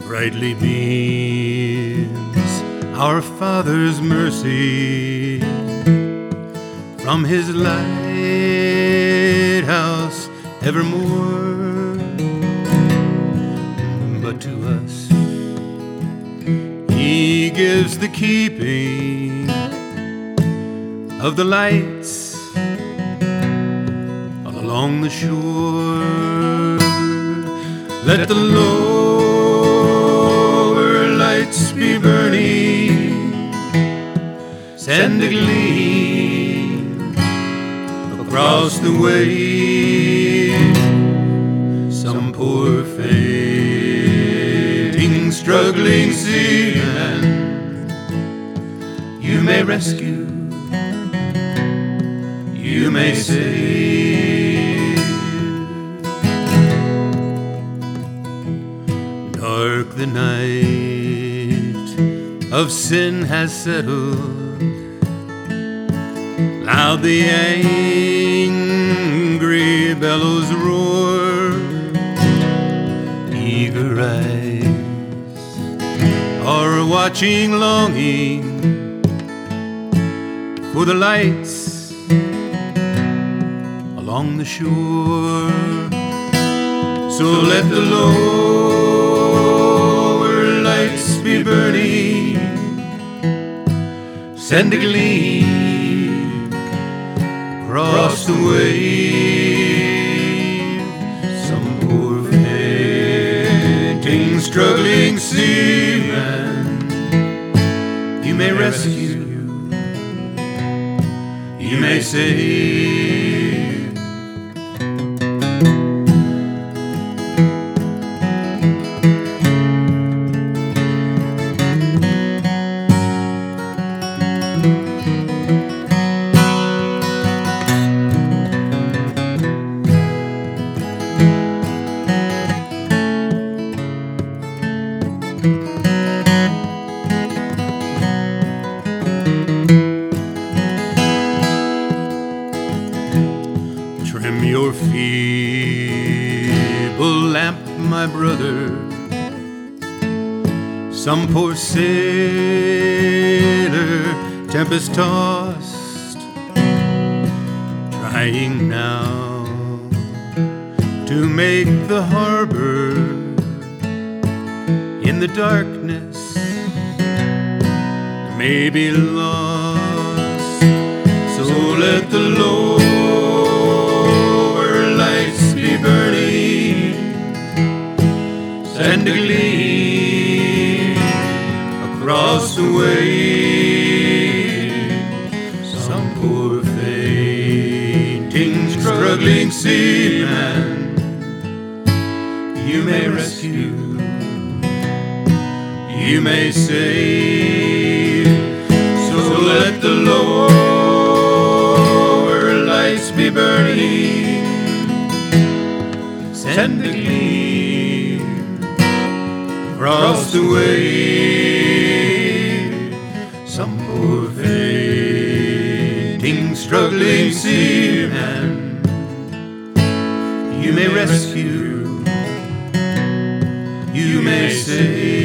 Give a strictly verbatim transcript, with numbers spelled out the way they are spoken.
brightly beams our Father's mercy from His lighthouse evermore. But to us He gives the keeping of the lights along the shore. Let the lower lights be burning, send a gleam across the way. Some poor fainting, struggling seaman you may rescue, you may save. Dark the night of sin has settled, loud the angry bellows roar. Eager eyes are watching, longing for the lights along the shore. So let the lower lights be burning, send a gleam across the wave. Some poor fainting, struggling seaman you may rescue, you may save. Trim your feeble lamp, my brother. Some poor sailor, tempest-tossed, trying now to make the harbor in the darkness may be lost. So let the Lord burning, send a gleam across the way. Some poor fainting, struggling seaman you may rescue, you may save. So let the lower lights be burning, send a gleam across the way. Some poor fainting, struggling seaman you may rescue, you may save.